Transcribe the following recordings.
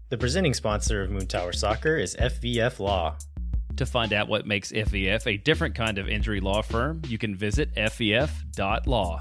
The presenting sponsor of Moon Tower Soccer is FVF Law. To find out what makes FVF a different kind of injury law firm, you can visit fvf.law.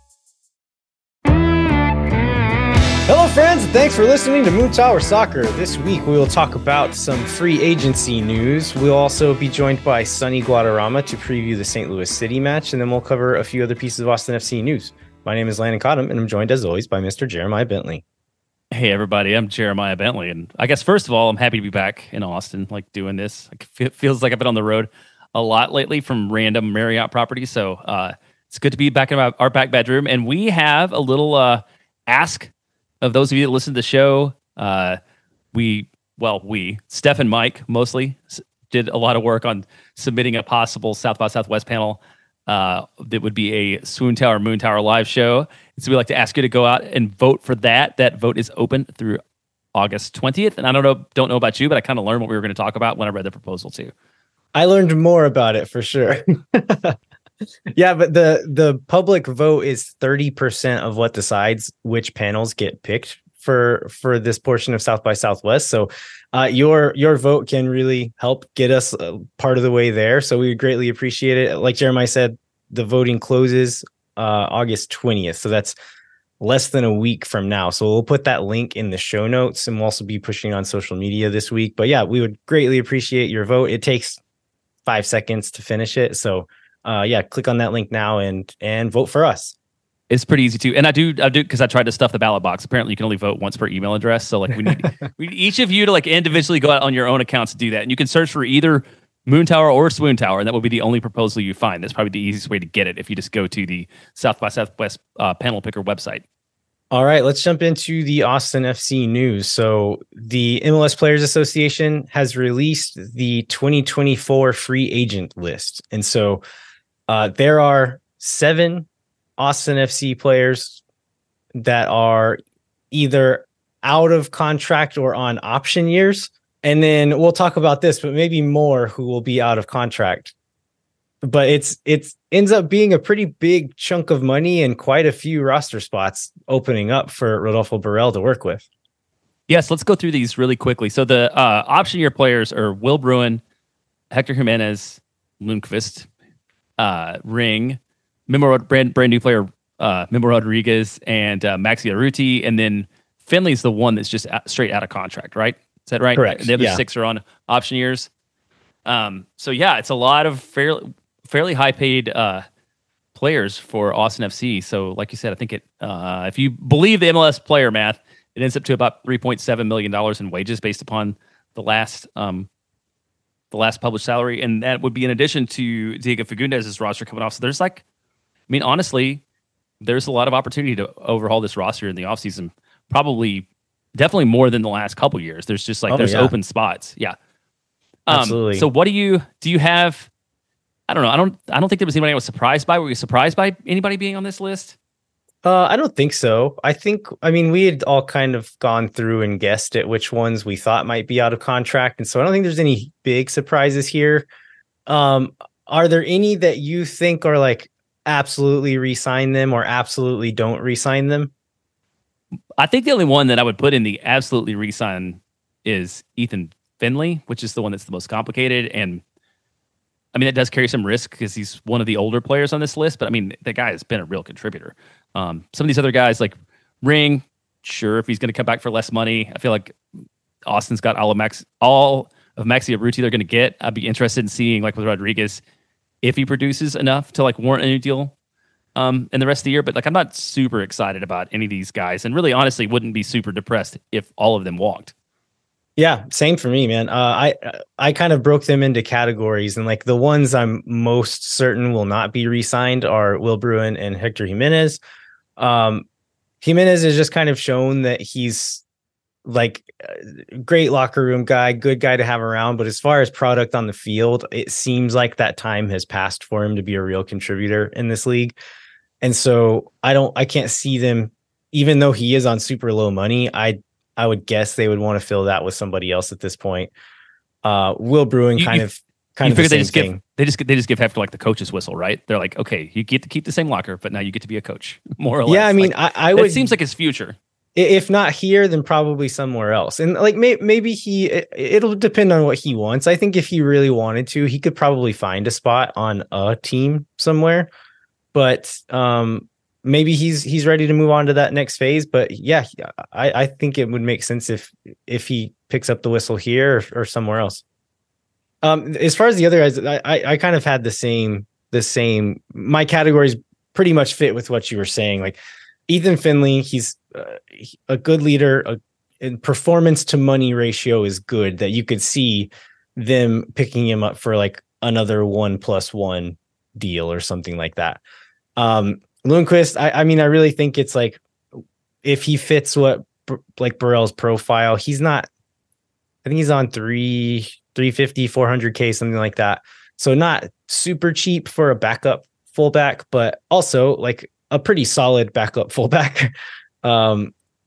Hello, friends, and thanks for listening to Moon Tower Soccer. This week, we will talk about some free agency news. We'll also be joined by Sonny Guadarrama to preview the St. Louis City match, and then we'll cover a few other pieces of Austin FC news. My name is Landon Cottam, and I'm joined, as always, by Mr. Jeremiah Bentley. Hey, everybody, I'm Jeremiah Bentley, and I guess, first of all, I'm happy to be back in Austin, doing this. It feels like I've been on the road a lot lately from random Marriott properties, so it's good to be back in our back bedroom, and we have a little ask of those of you that listen to the show. Steph and Mike mostly did a lot of work on submitting a possible South by Southwest panel that would be a Swoon Tower, Moon Tower live show. So we'd like to ask you to go out and vote for that. That vote is open through August 20th. And I don't know about you, but I kind of learned what we were going to talk about when I read the proposal too. I learned more about it for sure. Yeah, but the public vote is 30% of what decides which panels get picked for this portion of South by Southwest. So your vote can really help get us part of the way there. So we would greatly appreciate it. Like Jeremiah said, the voting closes August 20th. So that's less than a week from now. So we'll put that link in the show notes, and we'll also be pushing on social media this week. But yeah, we would greatly appreciate your vote. It takes 5 seconds to finish it. So click on that link now and vote for us. It's pretty easy too. And I do because I tried to stuff the ballot box. Apparently you can only vote once per email address. So we need each of you to individually go out on your own accounts to do that. And you can search for either Moon Tower or Swoon Tower, and that will be the only proposal you find. That's probably the easiest way to get it if you just go to the South by Southwest panel picker website. All right, let's jump into the Austin FC news. So the MLS Players Association has released the 2024 free agent list. And so there are 7 Austin FC players that are either out of contract or on option years. And then we'll talk about this, but maybe more who will be out of contract. But it ends up being a pretty big chunk of money and quite a few roster spots opening up for Rodolfo Borrell to work with. Yes, let's go through these really quickly. So the option year players are Will Bruin, Hector Jimenez, Lundqvist, Ring, brand new player Memo Rodriguez, and Maxi Arruti, and then Finley's the one that's just straight out of contract, right? Is that right? Correct. The other 6 are on option years. So yeah, it's a lot of fairly high paid players for Austin FC. So like you said, I think if you believe the MLS player math, it ends up to about $3.7 million in wages based upon the last published salary, and that would be in addition to Diego Fagundez's roster coming off. So there's honestly, there's a lot of opportunity to overhaul this roster in the offseason. Definitely more than the last couple years. There's just open spots. Yeah. Absolutely. So what do you have? I don't know. I don't think there was anybody I was surprised by. Were you surprised by anybody being on this list? I don't think so. We had all kind of gone through and guessed at which ones we thought might be out of contract. And so I don't think there's any big surprises here. Are there any that you think are absolutely re-sign them or absolutely don't re-sign them? I think the only one that I would put in the absolutely re-sign is Ethan Finley, which is the one that's the most complicated. And it does carry some risk because he's one of the older players on this list. But the guy has been a real contributor. Some of these other guys like Ring, sure, if he's going to come back for less money, I feel like Austin's got all of Maxi Arruti they're going to get. I'd be interested in seeing with Rodriguez if he produces enough to warrant a new deal in the rest of the year. But I'm not super excited about any of these guys, and really honestly wouldn't be super depressed if all of them walked. Yeah, same for me, man. I kind of broke them into categories, and the ones I'm most certain will not be re-signed are Will Bruin and Hector Jimenez. Jimenez has just kind of shown that he's great locker room guy, good guy to have around. But as far as product on the field, it seems like that time has passed for him to be a real contributor in this league. And so I can't see them, even though he is on super low money. I would guess they would want to fill that with somebody else at this point. Will Bruin kind of figure the same thing. They just give Hector the coach's whistle, right? They're okay, you get to keep the same locker, but now you get to be a coach, more or less. Yeah, I would. It seems like his future. If not here, then probably somewhere else. And like maybe it'll depend on what he wants. I think if he really wanted to, he could probably find a spot on a team somewhere. But maybe he's ready to move on to that next phase. But yeah, I think it would make sense if he picks up the whistle here or somewhere else. As far as the other guys, I kind of had the same. My categories pretty much fit with what you were saying. Like Ethan Finley, he's a good leader. And performance to money ratio is good. That you could see them picking him up for like another 1+1 deal or something like that. Lundqvist, I mean, I really think it's like if he fits what like Burrell's profile, he's not. I think he's on 350, 400K, something like that. So not super cheap for a backup fullback, but also like a pretty solid backup fullback. Urruti,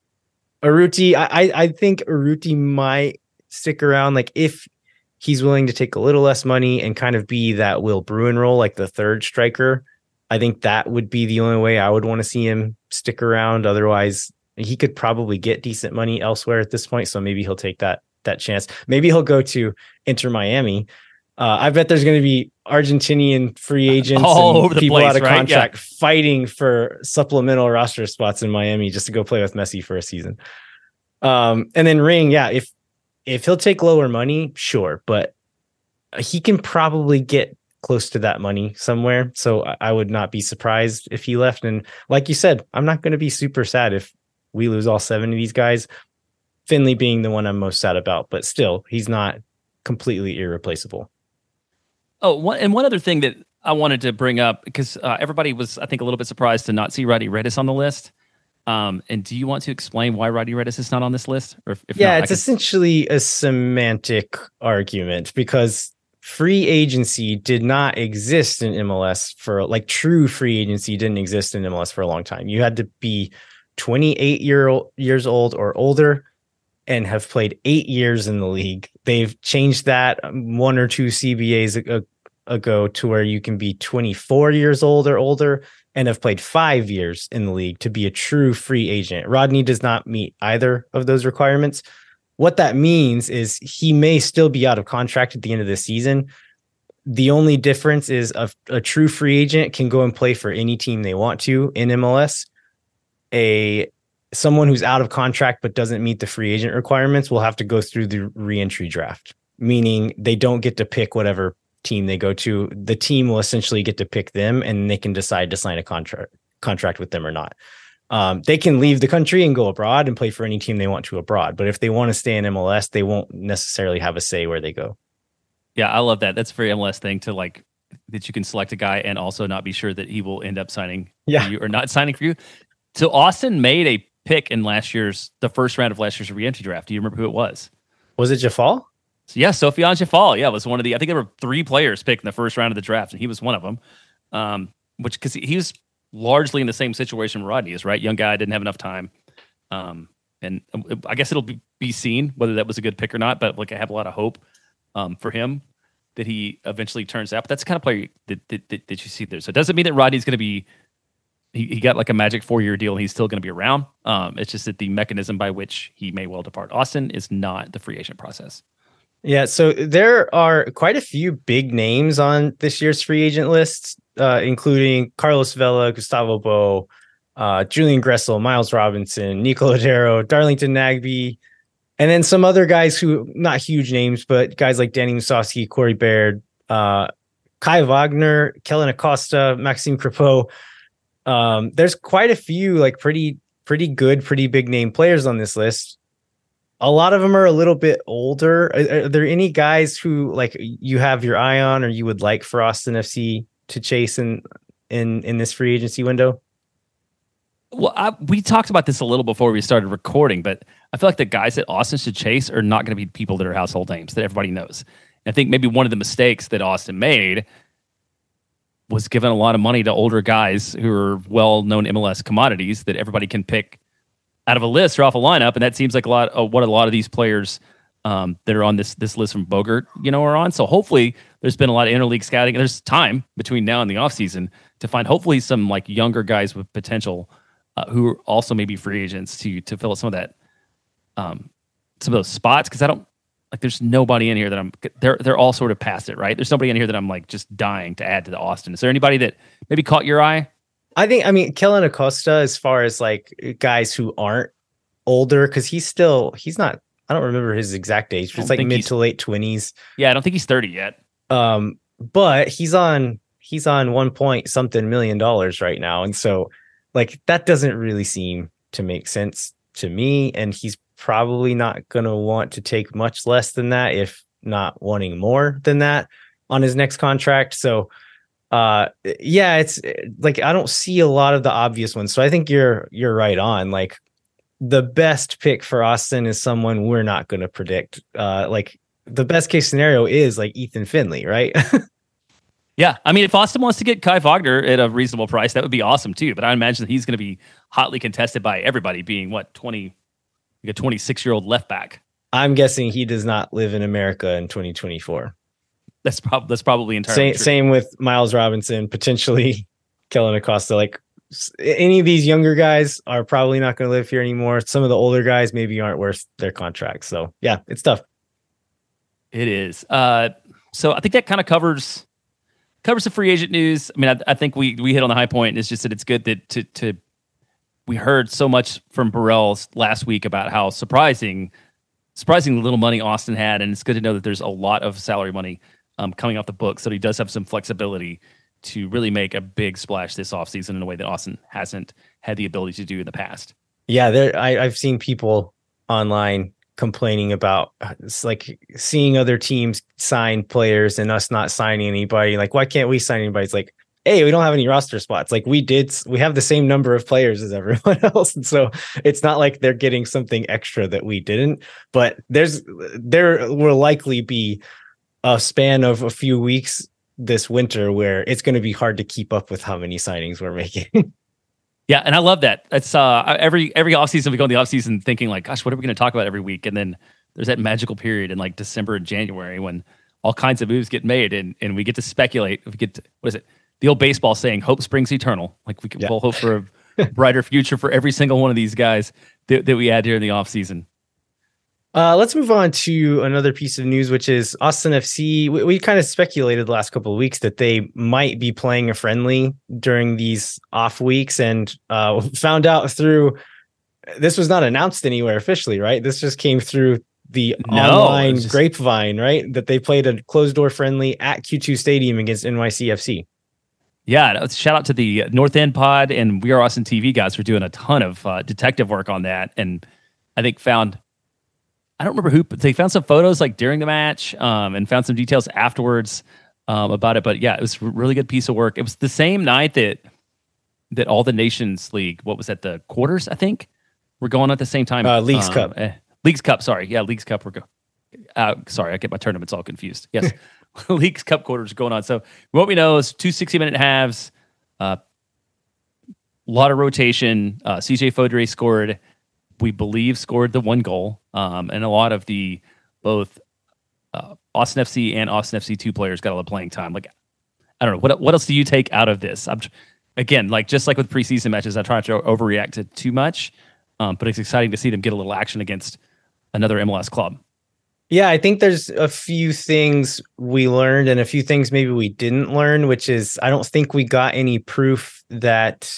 I think Urruti might stick around. Like if he's willing to take a little less money and kind of be that Will Bruin role, like the third striker, I think that would be the only way I would want to see him stick around. Otherwise, he could probably get decent money elsewhere at this point. So maybe he'll take that chance. Maybe he'll go to Inter Miami. I bet there's going to be Argentinian free agents all and over the people place, out of right? contract fighting for supplemental roster spots in Miami just to go play with Messi for a season. And then Ring, yeah, if he'll take lower money, sure, but he can probably get close to that money somewhere. So I would not be surprised if he left. And like you said, I'm not going to be super sad if we lose all 7 of these guys. Finley being the one I'm most sad about, but still, he's not completely irreplaceable. Oh, one other thing that I wanted to bring up, because everybody was, I think, a little bit surprised to not see Roddy Redis on the list. And do you want to explain why Roddy Redis is not on this list? Or if yeah, not, it's essentially a semantic argument because free agency did not exist in MLS for like true free agency didn't exist in MLS for a long time. You had to be 28 years old or older and have played 8 years in the league. They've changed that 1 or 2 CBAs ago to where you can be 24 years old or older and have played 5 years in the league to be a true free agent. Rodney does not meet either of those requirements. What that means is he may still be out of contract at the end of the season. The only difference is a true free agent can go and play for any team they want to in MLS. Someone who's out of contract but doesn't meet the free agent requirements will have to go through the re-entry draft, meaning they don't get to pick whatever team they go to. The team will essentially get to pick them, and they can decide to sign a contract with them or not. They can leave the country and go abroad and play for any team they want to abroad. But if they want to stay in MLS, they won't necessarily have a say where they go. Yeah, I love that. That's a very MLS thing to like that you can select a guy and also not be sure that he will end up signing for you or not signing for you. So Austin made a pick in the first round of last year's re-entry draft. Do you remember who it was? Was it Jafal? So, yeah, Sofiane Jafal. Yeah, was one of I think there were 3 players picked in the first round of the draft, and he was one of them. Which because he was largely in the same situation Rodney is, right? Young guy, didn't have enough time. And I guess it'll be seen whether that was a good pick or not, but like I have a lot of hope for him that he eventually turns out. But that's the kind of player that you see there. So it doesn't mean that Rodney's going to be he got like a magic 4-year deal and he's still going to be around. It's just that the mechanism by which he may well depart Austin is not the free agent process. Yeah, so there are quite a few big names on this year's free agent lists, including Carlos Vela, Gustavo Bo, Julian Gressel, Miles Robinson, Nico Lodero, Darlington Nagbe, and then some other guys who, not huge names, but guys like Danny Musovski, Corey Baird, Kai Wagner, Kellen Acosta, Maxime Crepeau. There's quite a few like pretty good, pretty big name players on this list. A lot of them are a little bit older. Are there any guys who like you have your eye on or you would like for Austin FC to chase in this free agency window? Well, we talked about this a little before we started recording, but I feel like the guys that Austin should chase are not going to be people that are household names that everybody knows. And I think maybe one of the mistakes that Austin made was giving a lot of money to older guys who are well-known MLS commodities that everybody can pick out of a list or off a lineup, and that seems like a lot of these players that are on this list from Bogert, are on. So hopefully there's been a lot of interleague scouting. There's time between now and the offseason to find hopefully some like younger guys with potential who are also maybe free agents to fill some of that, some of those spots. Because I don't like. There's nobody in here that they're all sort of past it, right? There's nobody in here that I'm like just dying to add to the Austin. Is there anybody that maybe caught your eye? I mean, Kellen Acosta, as far as like guys who aren't older, because he's not, I don't remember his exact age, but it's like mid to late 20s. Yeah, I don't think he's 30 yet. But he's on 1 point something million dollars right now. And so like that doesn't really seem to make sense to me. And he's probably not going to want to take much less than that, if not wanting more than that on his next contract. So yeah, it's like I don't see a lot of the obvious ones. So I think you're right on. Like the best pick for Austin is someone we're not going to predict. Like the best case scenario is like Ethan Finley, right? Yeah, I mean, if Austin wants to get Kai Wagner at a reasonable price, that would be awesome too. But I imagine that he's going to be hotly contested by everybody, being what, 20, like a 26-year-old left back. I'm guessing he does not live in America in 2024. That's probably entirely true. Same with Miles Robinson, potentially Kellen Acosta. Like any of these younger guys are probably not going to live here anymore. Some of the older guys maybe aren't worth their contracts. So yeah, it's tough. It is. So I think that kind of covers the free agent news. I mean, I think we hit on the high point. It's just that it's good that we heard so much from Burrell last week about how surprising little money Austin had, and it's good to know that there's a lot of salary money coming off the books, so he does have some flexibility to really make a big splash this offseason in a way that Austin hasn't had the ability to do in the past. Yeah, I've seen people online complaining about like seeing other teams sign players and us not signing anybody. Like, why can't we sign anybody? It's like, hey, we don't have any roster spots. Like we have the same number of players as everyone else. And so it's not like they're getting something extra that we didn't, but there will likely be a span of a few weeks this winter where it's going to be hard to keep up with how many signings we're making. Yeah, and I love that. It's every offseason we go in the offseason thinking like, gosh, what are we going to talk about every week? And then there's that magical period in like December and January when all kinds of moves get made and we get to speculate. We get to, what is it? The old baseball saying, hope springs eternal. Like we'll hope for a brighter future for every single one of these guys that we add here in the offseason. Let's move on to another piece of news, which is Austin FC. We kind of speculated the last couple of weeks that they might be playing a friendly during these off weeks, and found out through, this was not announced anywhere officially, right? This just came through the online grapevine, right? That they played a closed door friendly at Q2 Stadium against NYCFC. Yeah, shout out to the North End Pod and We Are Austin TV guys for doing a ton of detective work on that, and I think I don't remember who, but they found some photos like during the match and found some details afterwards about it. But yeah, it was a really good piece of work. It was the same night that all the Nations League, what was that, the quarters, I think, were going at the same time. Leagues Cup. Leagues Cup, sorry. Yeah, Leagues Cup. Sorry, I get my tournaments all confused. Yes, Leagues Cup quarters going on. So what we know is 2 60-minute halves, a lot of rotation. CJ Fodre scored the one goal, and a lot of the both Austin FC and Austin FC 2 players got a lot of playing time. Like, I don't know, what else do you take out of this? Again, like just like with preseason matches, I try not to overreact to too much, but it's exciting to see them get a little action against another MLS club. Yeah, I think there's a few things we learned and a few things maybe we didn't learn, which is I don't think we got any proof that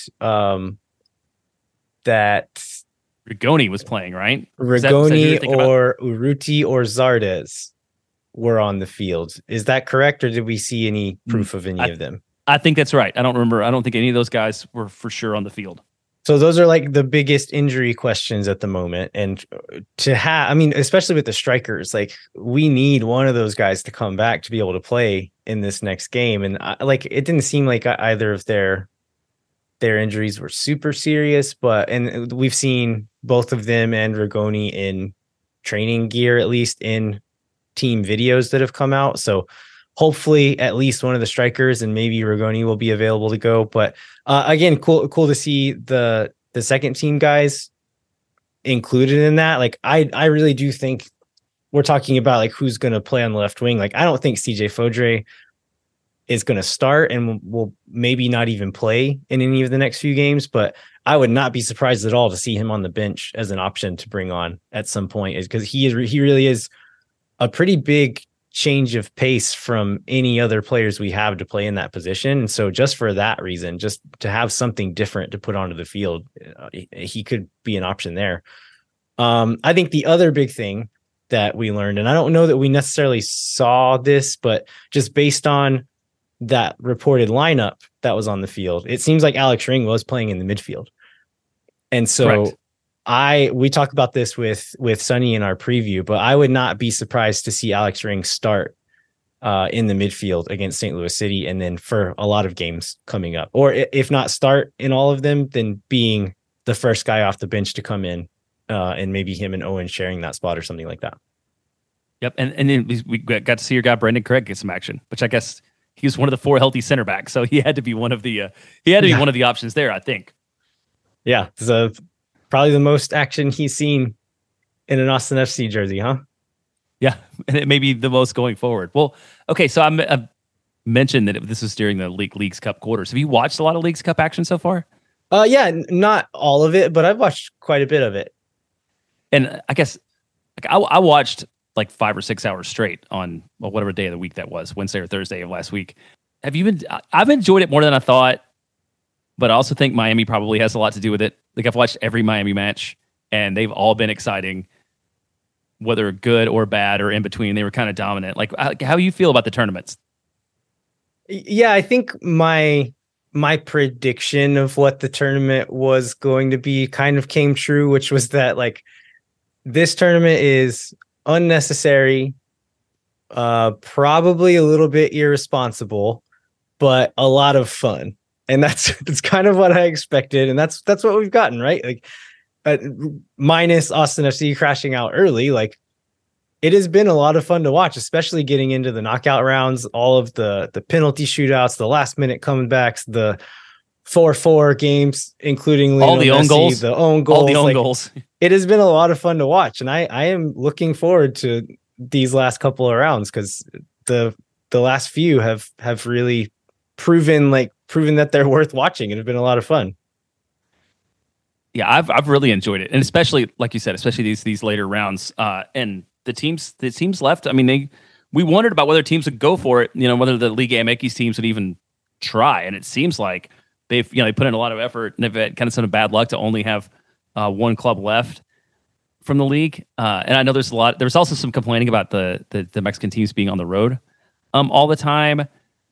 Rigoni was playing, right? Rigoni or Urruti or Zardes were on the field. Is that correct, or did we see any proof of any of them? I think that's right. I don't remember. I don't think any of those guys were for sure on the field. So those are like the biggest injury questions at the moment. And to have, I mean, especially with the strikers, like we need one of those guys to come back to be able to play in this next game. And like, it didn't seem like either of their injuries were super serious, and we've seen both of them and Rigoni in training gear, at least in team videos that have come out. So hopefully at least one of the strikers and maybe Rigoni will be available to go. But again, cool to see the second team guys included in that. Like I really do think we're talking about like who's going to play on the left wing. Like I don't think CJ Fodre is going to start and will maybe not even play in any of the next few games. But I would not be surprised at all to see him on the bench as an option to bring on at some point, is because he really is a pretty big change of pace from any other players we have to play in that position. And so just for that reason, just to have something different to put onto the field, he could be an option there. I think the other big thing that we learned, and I don't know that we necessarily saw this, but just based on that reported lineup that was on the field, it seems like Alex Ring was playing in the midfield. And so we talked about this with Sonny in our preview, but I would not be surprised to see Alex Ring start in the midfield against St. Louis City, and then for a lot of games coming up, or if not start in all of them, then being the first guy off the bench to come in, and maybe him and Owen sharing that spot or something like that. Yep. And then we got to see your guy, Brandon Craig, get some action, which I guess he was one of the 4 healthy center backs. So he had to be one of the, be one of the options there, I think. Yeah. So probably the most action he's seen in an Austin FC jersey, huh? Yeah. And it may be the most going forward. Well, okay. So I mentioned that this was during the Leagues Cup quarters. Have you watched a lot of Leagues Cup action so far? Yeah, not all of it, but I've watched quite a bit of it. And I guess I watched like 5 or 6 hours straight on whatever day of the week that was, Wednesday or Thursday of last week. I've enjoyed it more than I thought, but I also think Miami probably has a lot to do with it. Like, I've watched every Miami match and they've all been exciting, whether good or bad or in between. They were kind of dominant. Like, how do you feel about the tournaments? Yeah, I think my prediction of what the tournament was going to be kind of came true, which was that, like, this tournament is unnecessary, probably a little bit irresponsible, but a lot of fun. And that's kind of what I expected. And that's what we've gotten, right? Like, minus Austin FC crashing out early, like, it has been a lot of fun to watch, especially getting into the knockout rounds, all of the penalty shootouts, the last minute comebacks, the 4-4 games, including all the own goals, all the own goals. It has been a lot of fun to watch, and I am looking forward to these last couple of rounds, because the last few have really proven that they're worth watching, and have been a lot of fun. Yeah, I've really enjoyed it, and especially, like you said, especially these later rounds, and the teams left. I mean, we wondered about whether teams would go for it, whether the Liga MX teams would even try, and it seems like they put in a lot of effort, and they've had kind of some bad luck to only have one club left from the league. And I know there's also some complaining about the Mexican teams being on the road all the time,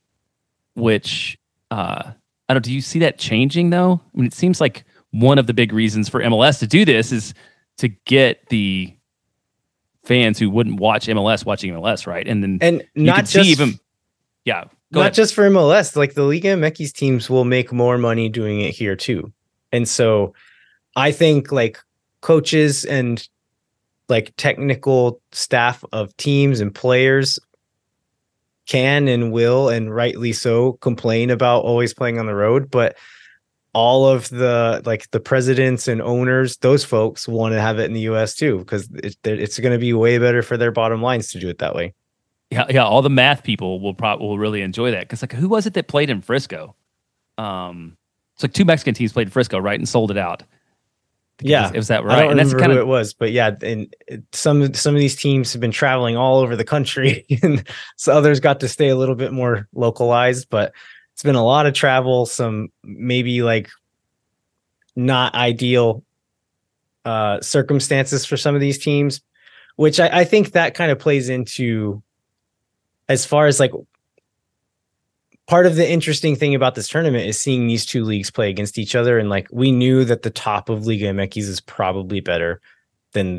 which I don't. Do you see that changing though? I mean, it seems like one of the big reasons for MLS to do this is to get the fans who wouldn't watch MLS watching MLS, right? And not just not just for MLS. Like, the Liga MX teams will make more money doing it here too, and so I think, like, coaches and, like, technical staff of teams and players can and will, and rightly so, complain about always playing on the road, but all of the presidents and owners, those folks want to have it in the US too, because it's going to be way better for their bottom lines to do it that way. Yeah. All the math people will really enjoy that, because, like, who was it that played in Frisco? It's like 2 Mexican teams played in Frisco, right, and sold it out. Yeah, is that right? I don't remember who it was, but yeah, and some of these teams have been traveling all over the country, and so others got to stay a little bit more localized, but it's been a lot of travel, some maybe, like, not ideal circumstances for some of these teams, which I think that kind of plays into, as far as, like, part of the interesting thing about this tournament is seeing these 2 leagues play against each other. And, like, we knew that the top of Liga MX is probably better than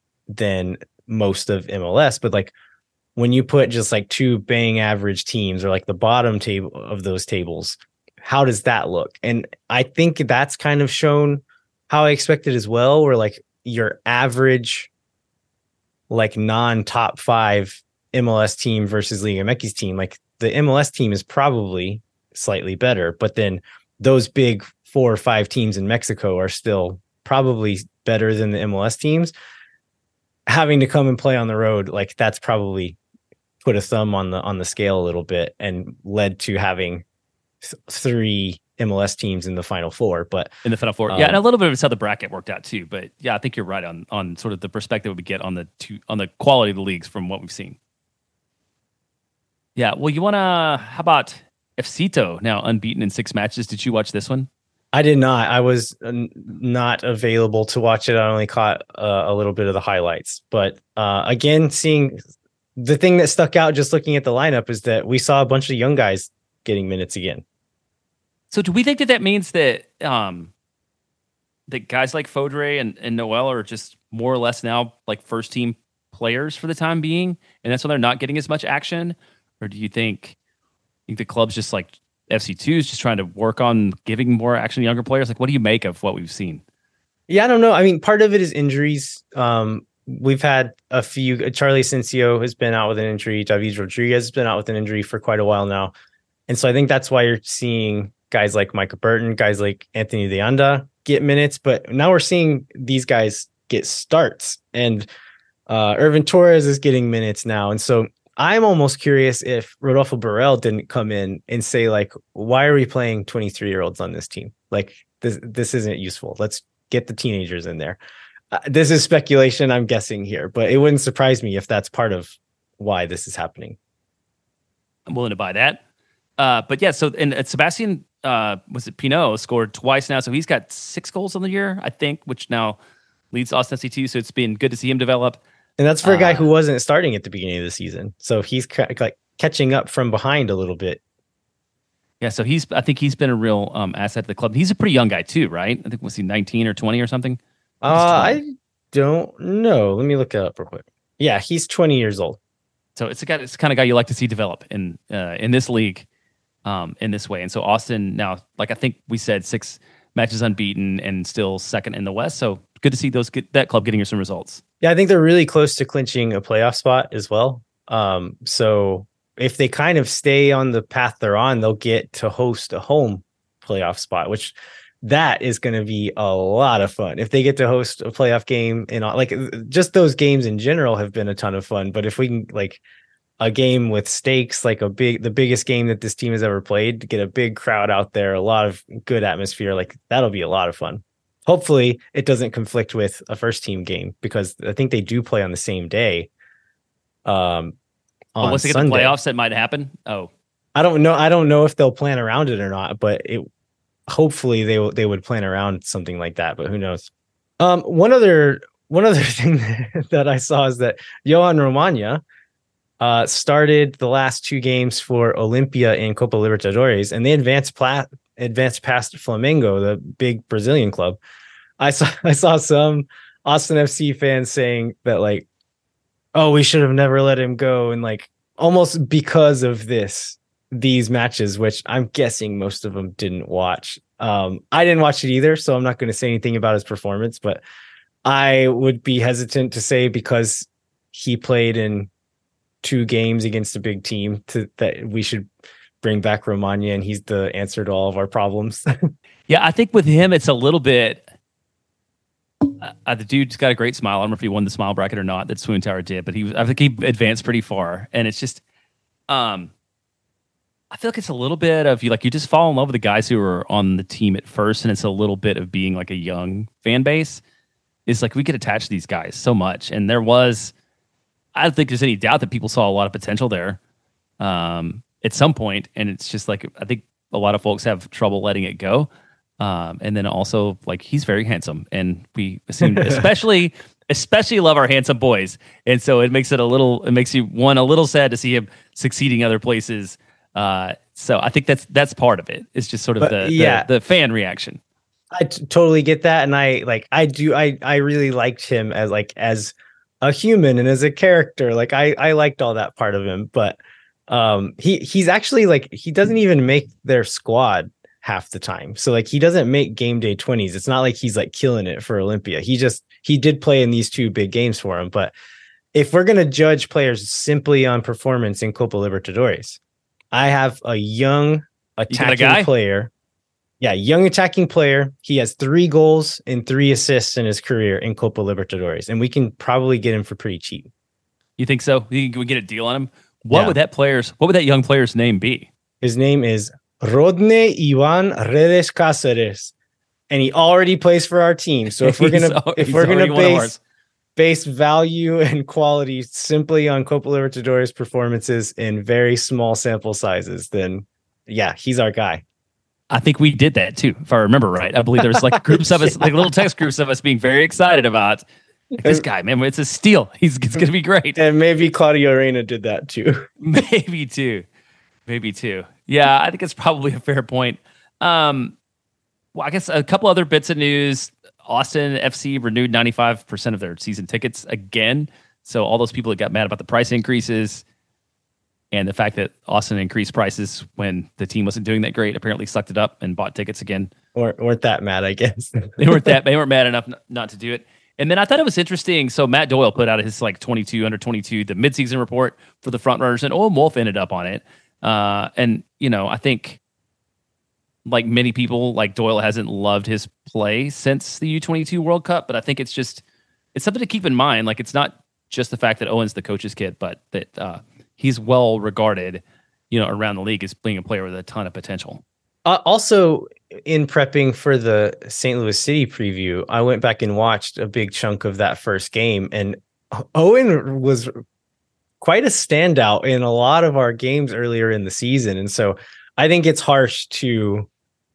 most of MLS, but, like, when you put just, like, 2 bang average teams, or, like, the bottom table of those tables, how does that look? And I think that's kind of shown how I expected as well, where, like, your average, like, non-top 5 MLS team versus Liga MX team, like, the MLS team is probably slightly better, but then those big 4 or 5 teams in Mexico are still probably better than the MLS teams. Having to come and play on the road, like, that's probably put a thumb on the scale a little bit, and led to having 3 MLS teams in the Final Four. But in the Final Four, yeah, and a little bit of it's how the bracket worked out too. But yeah, I think you're right on sort of the perspective we get on the quality of the leagues from what we've seen. Yeah, well, how about Efcito now unbeaten in 6 matches? Did you watch this one? I did not. I was not available to watch it. I only caught a little bit of the highlights. But again, seeing the thing that stuck out just looking at the lineup is that we saw a bunch of young guys getting minutes again. So do we think that means that that guys like Fodre and Noel are just more or less now like first team players for the time being, and that's why they're not getting as much action? Or do you think the club's just like FC2 is just trying to work on giving more action to younger players? Like, what do you make of what we've seen? Yeah, I don't know. I mean, part of it is injuries. We've had a few. Charlie Asensio has been out with an injury. David Rodriguez has been out with an injury for quite a while now. And so I think that's why you're seeing guys like Micah Burton, guys like Anthony De Anda get minutes. But now we're seeing these guys get starts. And Irvin Torres is getting minutes now. And so I'm almost curious if Rodolfo Borrell didn't come in and say, like, why are we playing 23-year-olds on this team? Like, this isn't useful. Let's get the teenagers in there. This is speculation, I'm guessing here, but it wouldn't surprise me if that's part of why this is happening. I'm willing to buy that. But yeah, so and Sebastian was it Pinot scored twice now, so he's got 6 goals on the year, I think, which now leads Austin FC2. So it's been good to see him develop. And that's for a guy who wasn't starting at the beginning of the season, so he's like catching up from behind a little bit. Yeah, so I think he's been a real asset to the club. He's a pretty young guy too, right? I think was he 19 or 20 or something? I don't know. Let me look it up real quick. Yeah, he's 20 years old. So it's the kind of guy you like to see develop in this league, in this way. And so Austin now, like I think we said, 6 matches unbeaten and still second in the West. So good to see that club getting some results. Yeah, I think they're really close to clinching a playoff spot as well. So if they kind of stay on the path they're on, they'll get to host a home playoff spot, which that is going to be a lot of fun. If they get to host a playoff game, and like just those games in general have been a ton of fun. But if we can like a game with stakes, like the biggest game that this team has ever played, to get a big crowd out there, a lot of good atmosphere, like that'll be a lot of fun. Hopefully it doesn't conflict with a first team game, because I think they do play on the same day. Once they get the playoffs, that might happen. Oh, I don't know. I don't know if they'll plan around it or not, but hopefully they would plan around something like that, but who knows? One other thing that I saw is that Johan Romagna started the last 2 games for Olimpia in Copa Libertadores, and they advanced past Flamengo, the big Brazilian club. I saw some Austin FC fans saying that, like, oh, we should have never let him go, and like almost because of these matches, which I'm guessing most of them didn't watch. I didn't watch it either, so I'm not going to say anything about his performance, but I would be hesitant to say because he played in 2 games against a big team that we should bring back Romagna and he's the answer to all of our problems. Yeah, I think with him, it's a little bit... the dude's got a great smile. I don't know if he won the smile bracket or not that Swoon Tower did, but I think he advanced pretty far. And it's just... I feel like it's a little bit of you just fall in love with the guys who are on the team at first, and it's a little bit of being like a young fan base. It's like we get attached to these guys so much, and I don't think there's any doubt that people saw a lot of potential there at some point, and it's just like I think a lot of folks have trouble letting it go. And then also like he's very handsome, and we assume especially love our handsome boys, and so it makes you a little sad to see him succeeding other places. So I think that's part of it. It's just sort of the fan reaction. I totally get that. And I really liked him as a human and as a character. Like I liked all that part of him, but he's actually he doesn't even make their squad half the time. So he doesn't make game day 20s. It's not like he's killing it for Olimpia. He did play in these 2 big games for him. But if we're going to judge players simply on performance in Copa Libertadores, I have a young attacking player. Yeah, young attacking player. He has 3 goals and 3 assists in his career in Copa Libertadores, and we can probably get him for pretty cheap. You think so? We get a deal on him? What would that young player's name be? His name is Rodney Ivan Redes Cáceres, and he already plays for our team. So if we're gonna base value and quality simply on Copa Libertadores performances in very small sample sizes, then yeah, he's our guy. I think we did that too, if I remember right. I believe there was like groups of us, like little text groups of us being very excited about this guy, man. It's a steal. It's going to be great. And maybe Claudio Reyna did that too. Maybe too. Yeah, I think it's probably a fair point. Well, I guess a couple other bits of news. Austin FC renewed 95% of their season tickets again. So all those people that got mad about the price increases and the fact that Austin increased prices when the team wasn't doing that great, apparently sucked it up and bought tickets again. Weren't that mad, I guess. They weren't mad enough not to do it. And then I thought it was interesting. So Matt Doyle put out his like 22 under 22, the midseason report for the front runners, and Owen Wolf ended up on it. And I think like many people, like Doyle hasn't loved his play since the U22 World Cup, but I think it's something to keep in mind. Like it's not just the fact that Owen's the coach's kid, but that he's well regarded, around the league as being a player with a ton of potential. Also, in prepping for the St. Louis City preview, I went back and watched a big chunk of that first game, and Owen was quite a standout in a lot of our games earlier in the season. And so I think it's harsh to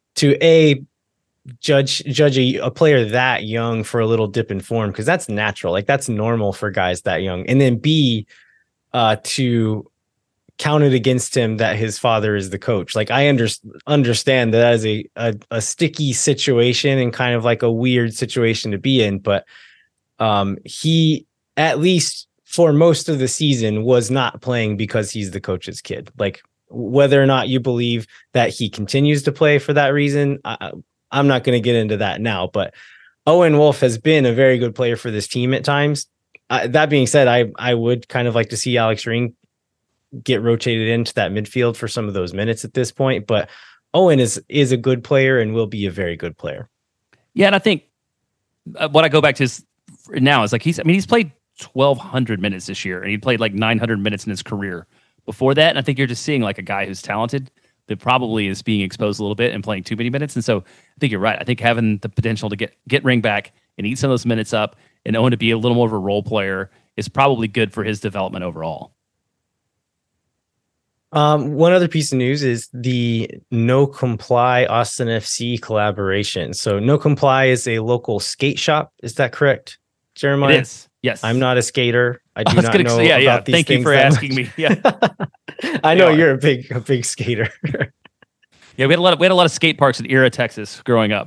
judge a player that young for a little dip in form, because that's natural. Like that's normal for guys that young. And then B, to count it against him that his father is the coach. Like I understand that is a sticky situation and kind of like a weird situation to be in, but he, at least for most of the season, was not playing because he's the coach's kid. Like whether or not you believe that he continues to play for that reason, I'm not going to get into that now, but Owen Wolf has been a very good player for this team at times. That being said, I would kind of like to see Alex Ring get rotated into that midfield for some of those minutes at this point, but Owen is a good player and will be a very good player. Yeah, and I think what I go back to now is like he's played 1,200 minutes this year, and he played like 900 minutes in his career before that. And I think you're just seeing like a guy who's talented that probably is being exposed a little bit and playing too many minutes. And so I think you're right. I think having the potential to get Ring back and eat some of those minutes up and Owen to be a little more of a role player is probably good for his development overall. One other piece of news is the No Comply Austin FC collaboration. So No Comply is a local skate shop. Is that correct, Jeremiah? It is. Yes. I'm not a skater. I do not know about these Thank you for asking me. Yeah. I know you're a big skater. Yeah, we had a lot of skate parks in Era, Texas growing up.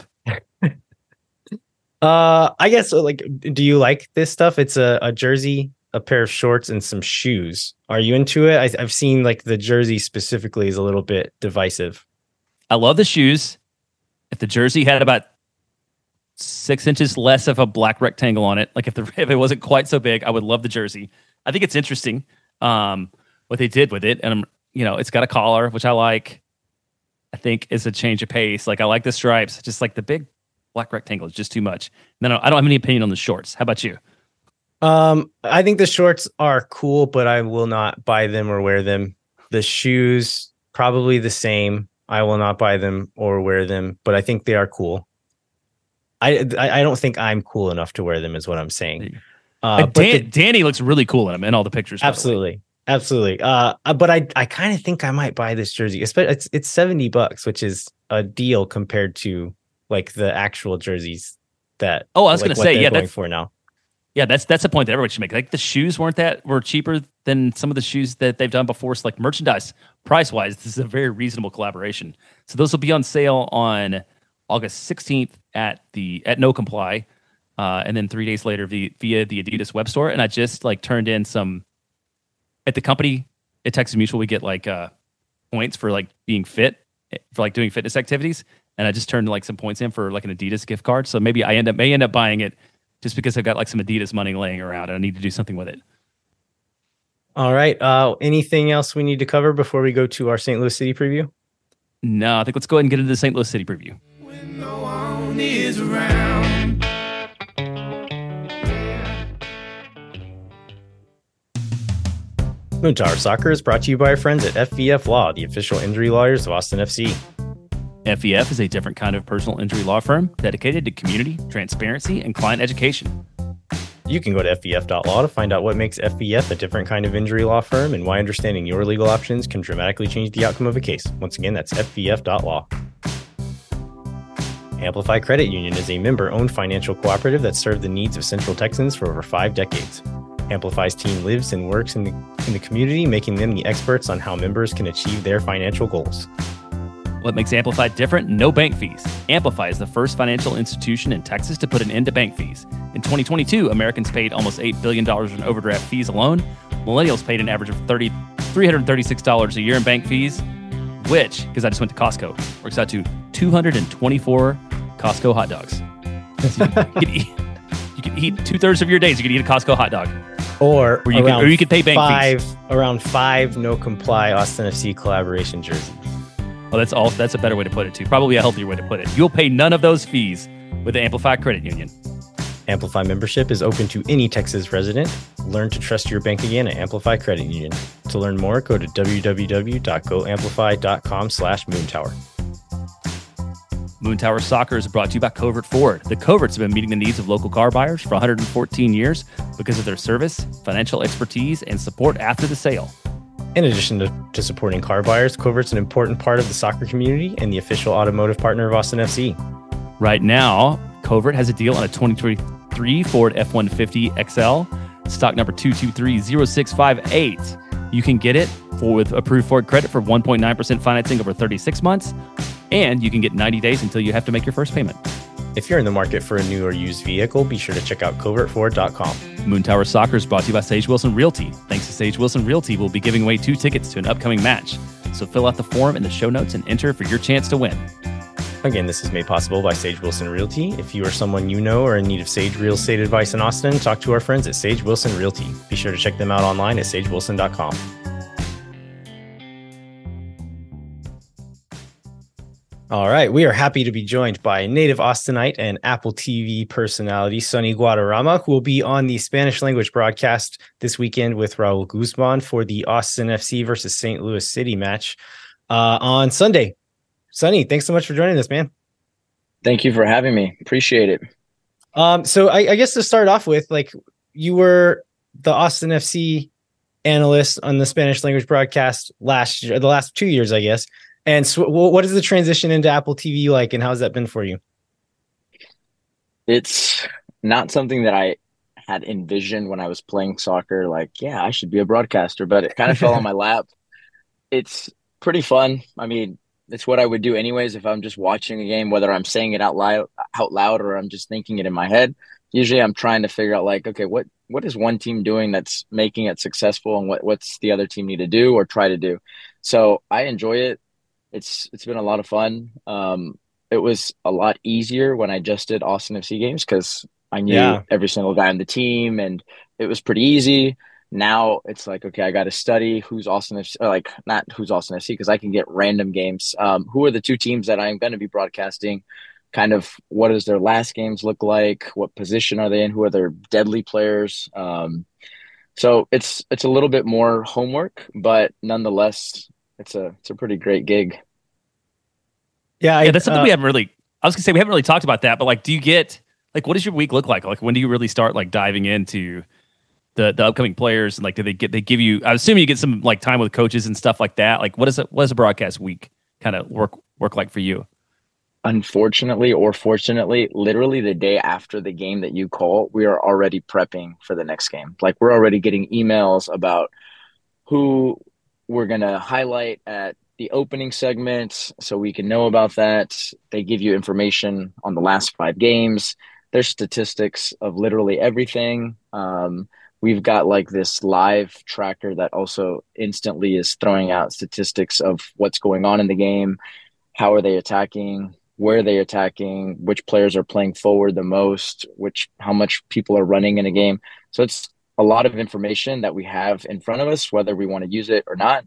I guess like, do you like this stuff? It's a jersey, a pair of shorts, and some shoes. Are you into it? I've seen like the jersey specifically is a little bit divisive. I love the shoes. If the jersey had about 6 inches less of a black rectangle on it, like if it wasn't quite so big, I would love the jersey. I think it's interesting what they did with it, and it's got a collar, which I like. I think is a change of pace. Like I like the stripes, just like the big black rectangle is just too much. No, I don't have any opinion on the shorts. How about you? I think the shorts are cool, but I will not buy them or wear them. The shoes, probably the same. I will not buy them or wear them, but I think they are cool. I don't think I'm cool enough to wear them, is what I'm saying. Danny looks really cool in them in all the pictures. Absolutely. But I kind of think I might buy this jersey. It's $70, which is a deal compared to like the actual jerseys that. Oh, I was going to say, yeah, going for now. Yeah, that's a point that everybody should make. Like the shoes were cheaper than some of the shoes that they've done before. So like merchandise price wise, this is a very reasonable collaboration. So those will be on sale on August 16th at No Comply, and then 3 days later via the Adidas web store. And I just like turned in some at the company at Texas Mutual. We get like points for like being fit, for like doing fitness activities, and I just turned like some points in for like an Adidas gift card. So maybe I may end up buying it just because I've got like some Adidas money laying around and I need to do something with it. All right. Anything else we need to cover before we go to our St. Louis City preview? No, I think let's go ahead and get into the St. Louis City preview. When no one is around. Moon Tower Soccer is brought to you by our friends at FVF Law, the official injury lawyers of Austin FC. FEF is a different kind of personal injury law firm dedicated to community, transparency, and client education. You can go to FVF.law to find out what makes FVF a different kind of injury law firm and why understanding your legal options can dramatically change the outcome of a case. Once again, that's FVF.law. Amplify Credit Union is a member-owned financial cooperative that served the needs of Central Texans for over 5 decades. Amplify's team lives and works in the community, making them the experts on how members can achieve their financial goals. What makes Amplify different? No bank fees. Amplify is the first financial institution in Texas to put an end to bank fees. In 2022, Americans paid almost $8 billion in overdraft fees alone. Millennials paid an average of $336 a year in bank fees, which, because I just went to Costco, works out to 224 Costco hot dogs. So you can eat 2/3 of your days. You can eat a Costco hot dog. Or you could pay bank fees. Around 5 no comply Austin FC collaboration jerseys. Oh, that's a better way to put it too. Probably a healthier way to put it. You'll pay none of those fees with the Amplify Credit Union. Amplify membership is open to any Texas resident. Learn to trust your bank again at Amplify Credit Union. To learn more, go to www.goamplify.com/moontower. Moon Tower Soccer is brought to you by Covert Ford. The Coverts have been meeting the needs of local car buyers for 114 years because of their service, financial expertise, and support after the sale. In addition to supporting car buyers, Covert's an important part of the soccer community and the official automotive partner of Austin FC. Right now, Covert has a deal on a 2023 Ford F-150 XL, stock number 2230658. You can get it with approved Ford credit for 1.9% financing over 36 months, and you can get 90 days until you have to make your first payment. If you're in the market for a new or used vehicle, be sure to check out covertford.com. Moon Tower Soccer is brought to you by Sage Wilson Realty. Thanks to Sage Wilson Realty, we'll be giving away 2 tickets to an upcoming match. So fill out the form in the show notes and enter for your chance to win. Again, this is made possible by Sage Wilson Realty. If you or someone you know are in need of Sage real estate advice in Austin, talk to our friends at Sage Wilson Realty. Be sure to check them out online at sagewilson.com. All right, we are happy to be joined by native Austinite and Apple TV personality Sonny Guadarrama, who will be on the Spanish language broadcast this weekend with Raul Guzman for the Austin FC versus St. Louis City match on Sunday. Sonny, thanks so much for joining us, man. Thank you for having me. Appreciate it. So I guess to start off with, like, you were the Austin FC analyst on the Spanish language broadcast last year, the last 2 years, I guess. And so what is the transition into Apple TV like, and how has that been for you? It's not something that I had envisioned when I was playing soccer. Like, yeah, I should be a broadcaster, but it kind of fell on my lap. It's pretty fun. I mean, it's what I would do anyways if I'm just watching a game, whether I'm saying it out loud or I'm just thinking it in my head. Usually I'm trying to figure out, like, okay, what is one team doing that's making it successful, and what's the other team need to do or try to do. So I enjoy it. It's been a lot of fun. It was a lot easier when I just did Austin FC games because I knew every single guy on the team, and it was pretty easy. Now it's like, okay, I got to study who's Austin FC, or like not who's Austin FC, because I can get random games. Who are the 2 teams that I'm going to be broadcasting? Kind of what does their last games look like? What position are they in? Who are their deadly players? So it's a little bit more homework, but nonetheless, it's a pretty great gig. Yeah, that's something we haven't really. I was gonna say we haven't really talked about that, but like, do you get like, what does your week look like? Like, when do you really start like diving into the upcoming players, and like, do they give you? I assume you get some like time with coaches and stuff like that. Like, what does a broadcast week kind of work like for you? Unfortunately or fortunately, literally the day after the game that you call, we are already prepping for the next game. Like, we're already getting emails about who we're going to highlight at the opening segment so we can know about that. They give you information on the last 5 games. There's statistics of literally everything. We've got like this live tracker that also instantly is throwing out statistics of what's going on in the game. How are they attacking? Where are they attacking? Which players are playing forward the most? How much people are running in a game? So it's a lot of information that we have in front of us, whether we want to use it or not.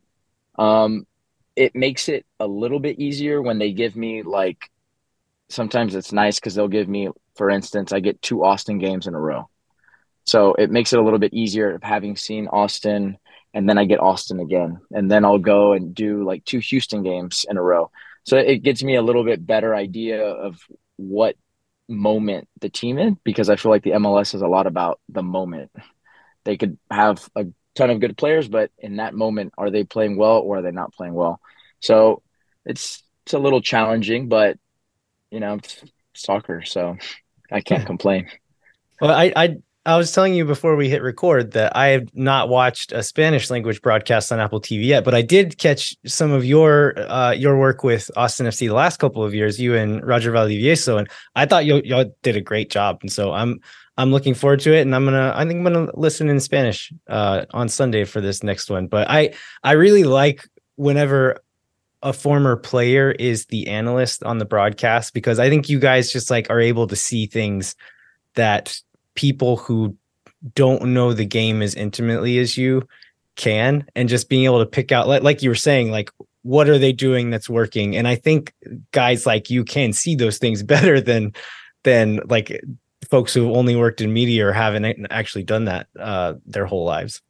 It makes it a little bit easier when they give me, like, sometimes it's nice because they'll give me, for instance, I get 2 Austin games in a row. So it makes it a little bit easier of having seen Austin and then I get Austin again, and then I'll go and do like 2 Houston games in a row. So it gives me a little bit better idea of what moment the team in, because I feel like the MLS is a lot about the moment. They could have a ton of good players, but in that moment, are they playing well or are they not playing well? So it's a little challenging, but it's soccer, so I can't complain. Well, I was telling you before we hit record that I have not watched a Spanish language broadcast on Apple TV yet, but I did catch some of your work with Austin FC the last couple of years, you and Roger Valdivieso, and I thought y'all did a great job, and so I'm looking forward to it, and I think I'm gonna listen in Spanish on Sunday for this next one. But I really like whenever a former player is the analyst on the broadcast, because I think you guys just like are able to see things that people who don't know the game as intimately as you can, and just being able to pick out, like you were saying, like what are they doing that's working. And I think guys like you can see those things better than like folks who only worked in media or haven't actually done that their whole lives.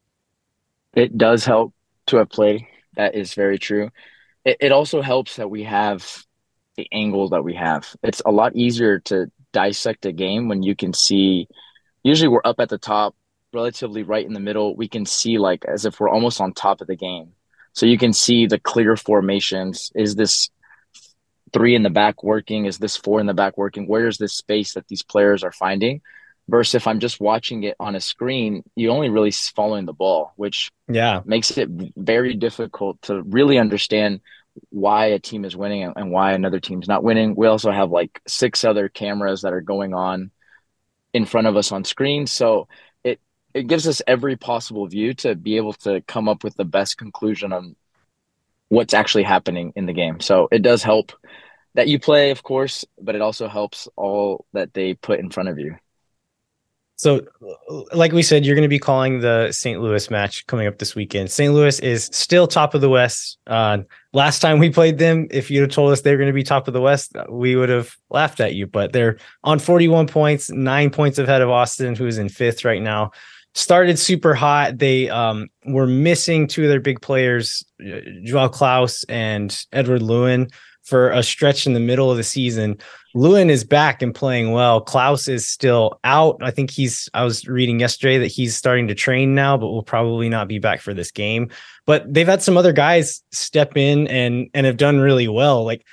It does help to have played. That is very true. It also helps that we have the angles that we have. It's a lot easier to dissect a game when you can see. Usually we're up at the top, relatively right in the middle. We can see like as if we're almost on top of the game. So you can see the clear formations. Is this three in the back working? Is this four in the back working? Where is this space that these players are finding? Versus if I'm just watching it on a screen, you only really following the ball, which Yeah. makes it very difficult to really understand why a team is winning and why another team's not winning. We also have like 6 other cameras that are going on in front of us on screen. So it gives us every possible view to be able to come up with the best conclusion on what's actually happening in the game. So it does help that you play, of course, but it also helps all that they put in front of you. So, like we said, you're going to be calling the St. Louis match coming up this weekend. St. Louis is still top of the West. Last time we played them, if you'd have told us they were going to be top of the West, we would have laughed at you. But they're on 41 points, 9 points ahead of Austin, who is in 5th right now. Started super hot. They were missing 2 of their big players, Joao Klaus and Edward Lewin, for a stretch in the middle of the season. Lewin is back and playing well. Klaus is still out. I think I was reading yesterday that he's starting to train now, but will probably not be back for this game. But they've had some other guys step in and have done really well. Like,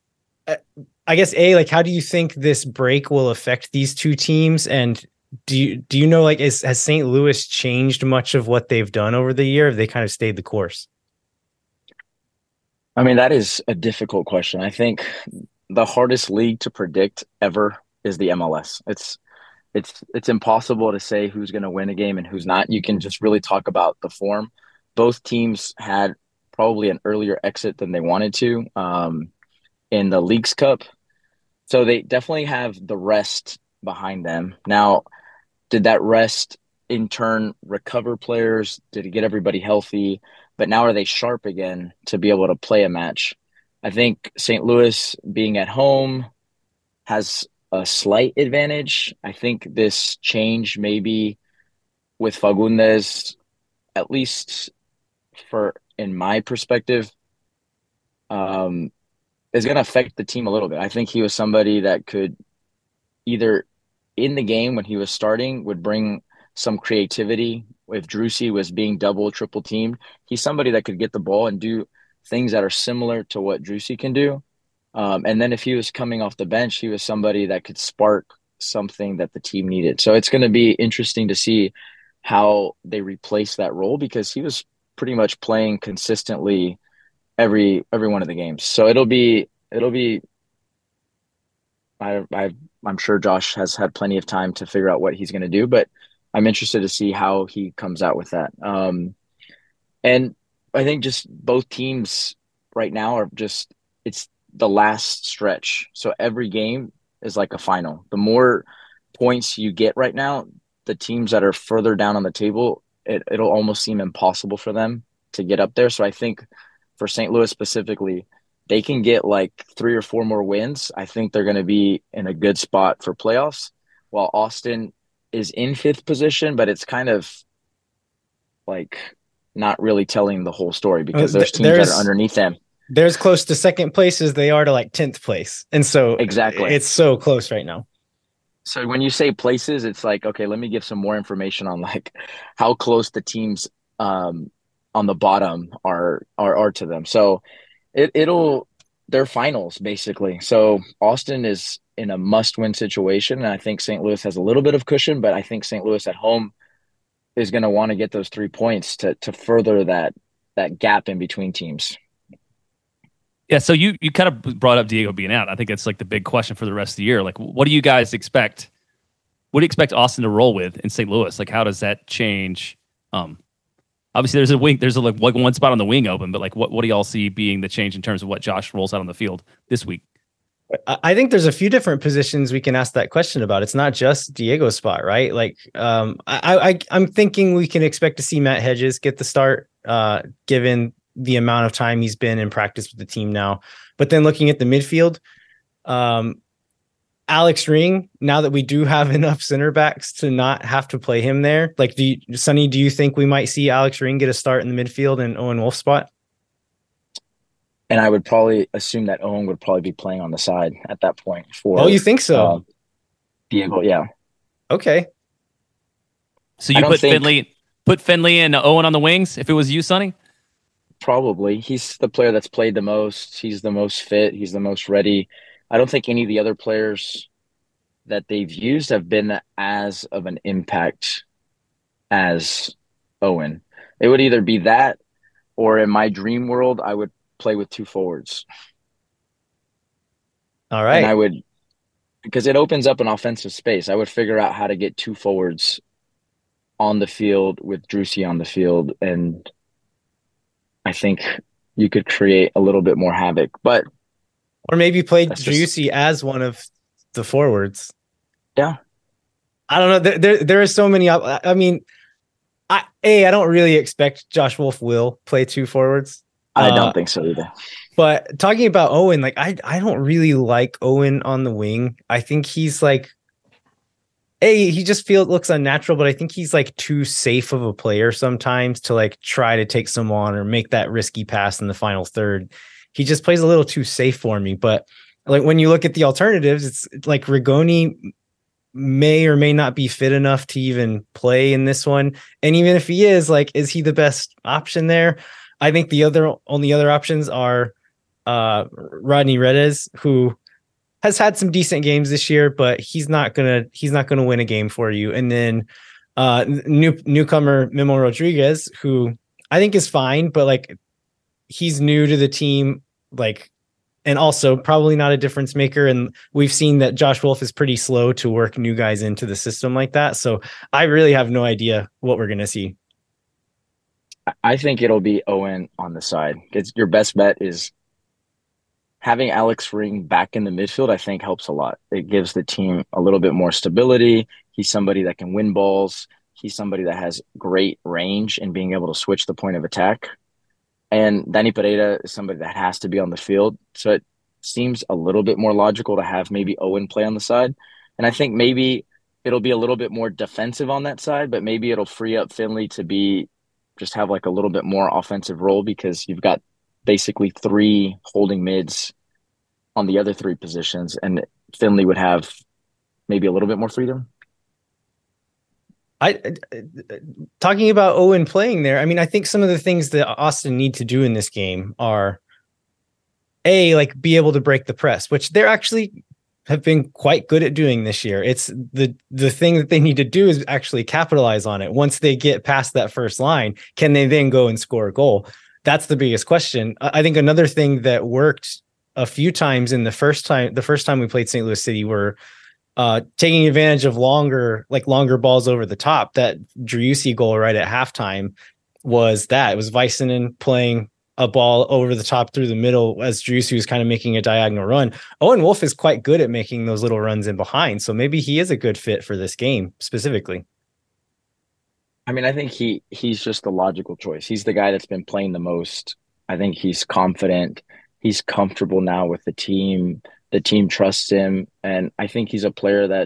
I guess, like, how do you think this break will affect these 2 teams? And do you know, like, has St. Louis changed much of what they've done over the year? Have they kind of stayed the course? I mean, that is a difficult question. I think the hardest league to predict ever is the MLS. It's impossible to say who's going to win a game and who's not. You can just really talk about the form. Both teams had probably an earlier exit than they wanted to in the Leagues Cup. So they definitely have the rest behind them. Now, did that rest in turn recover players? Did it get everybody healthy? But now are they sharp again to be able to play a match? I think St. Louis being at home has a slight advantage. I think this change maybe with Fagundes, at least for in my perspective, is going to affect the team a little bit. I think he was somebody that could either in the game when he was starting would bring some creativity. If Driussi was being double, triple teamed, he's somebody that could get the ball and do things that are similar to what Driussi can do. And then if he was coming off the bench, he was somebody that could spark something that the team needed. So it's going to be interesting to see how they replace that role, because he was pretty much playing consistently every one of the games. So it'll be I'm sure Josh has had plenty of time to figure out what he's going to do, but I'm interested to see how he comes out with that. And I think just both teams right now are just, it's the last stretch. So every game is like a final. The more points you get right now, the teams that are further down on the table, it'll almost seem impossible for them to get up there. So I think for St. Louis specifically, they can get like 3 or 4 more wins. I think they're going to be in a good spot for playoffs, while Austin is in 5th position, but it's kind of like not really telling the whole story because there's teams that are underneath them. They're as close to second place as they are to like 10th place. And so Exactly. it's so close right now. So when you say places, it's like, okay, let me give some more information on like how close the teams on the bottom are to them. So it'll they're finals basically. So Austin is in a must-win situation, and I think St. Louis has a little bit of cushion, but I think St. Louis at home is going to want to get those 3 points to further that gap in between teams. Yeah, so you kind of brought up Diego being out. I think that's like the big question for the rest of the year. Like, what do you guys expect? What do you expect Austin to roll with in St. Louis? Like, how does that change? Obviously, there's a wing. There's like one spot on the wing open, but like, what do y'all see being the change in terms of what Josh rolls out on the field this week? I think there's a few different positions we can ask that question about. It's not just Diego's spot, right? Like, I'm thinking we can expect to see Matt Hedges get the start, given the amount of time he's been in practice with the team now. But then looking at the midfield, Alex Ring, now that we do have enough center backs to not have to play him there, like, Sonny, do you think we might see Alex Ring get a start in the midfield and Owen Wolf spot? And I would probably assume that Owen would probably be playing on the side at that point for. Oh, you think so? Diego, yeah. Okay. So you put Finley and Owen on the wings if it was you, Sonny? Probably. He's the player that's played the most. He's the most fit. He's the most ready. I don't think any of the other players that they've used have been as of an impact as Owen. It would either be that, or in my dream world, I would play with two forwards. All right. And I would, because it opens up an offensive space, I would figure out how to get two forwards on the field with Driussi on the field, and I think you could create a little bit more havoc. But or maybe play Driussi as one of the forwards. Yeah. I don't know. There are so many. I mean, I don't really expect Josh Wolf will play two forwards. I don't think so either. But talking about Owen, like, I don't really like Owen on the wing. I think he's like, he just looks unnatural, but I think he's like too safe of a player sometimes to like try to take someone or make that risky pass in the final third. He just plays a little too safe for me. But like, when you look at the alternatives, it's like Rigoni may or may not be fit enough to even play in this one. And even if he is, like, is he the best option there? I think the only other options are Rodney Redes, who has had some decent games this year, but he's not gonna win a game for you. And then newcomer Memo Rodriguez, who I think is fine, but like, he's new to the team, like, and also probably not a difference maker. And we've seen that Josh Wolf is pretty slow to work new guys into the system like that. So I really have no idea what we're gonna see. I think it'll be Owen on the side. Your best bet is having Alex Ring back in the midfield. I think helps a lot. It gives the team a little bit more stability. He's somebody that can win balls. He's somebody that has great range and being able to switch the point of attack. And Danny Pereira is somebody that has to be on the field. So it seems a little bit more logical to have maybe Owen play on the side. And I think maybe it'll be a little bit more defensive on that side, but maybe it'll free up Finley to just have like a little bit more offensive role, because you've got basically three holding mids on the other three positions, and Finley would have maybe a little bit more freedom. Talking about Owen playing there, I mean, I think some of the things that Austin need to do in this game are like be able to break the press, which they're actually have been quite good at doing this year. It's the thing that they need to do is actually capitalize on it. Once they get past that first line, can they then go and score a goal? That's the biggest question. I think another thing that worked a few times in the first time we played St. Louis City were taking advantage of longer balls over the top. That Driussi goal right at halftime was that. It was Väisänen playing a ball over the top through the middle as Driussi was kind of making a diagonal run. Owen Wolf is quite good at making those little runs in behind, so maybe he is a good fit for this game specifically. I mean, I think he's just the logical choice. He's the guy that's been playing the most. I think he's confident. He's comfortable now with the team. The team trusts him, and I think he's a player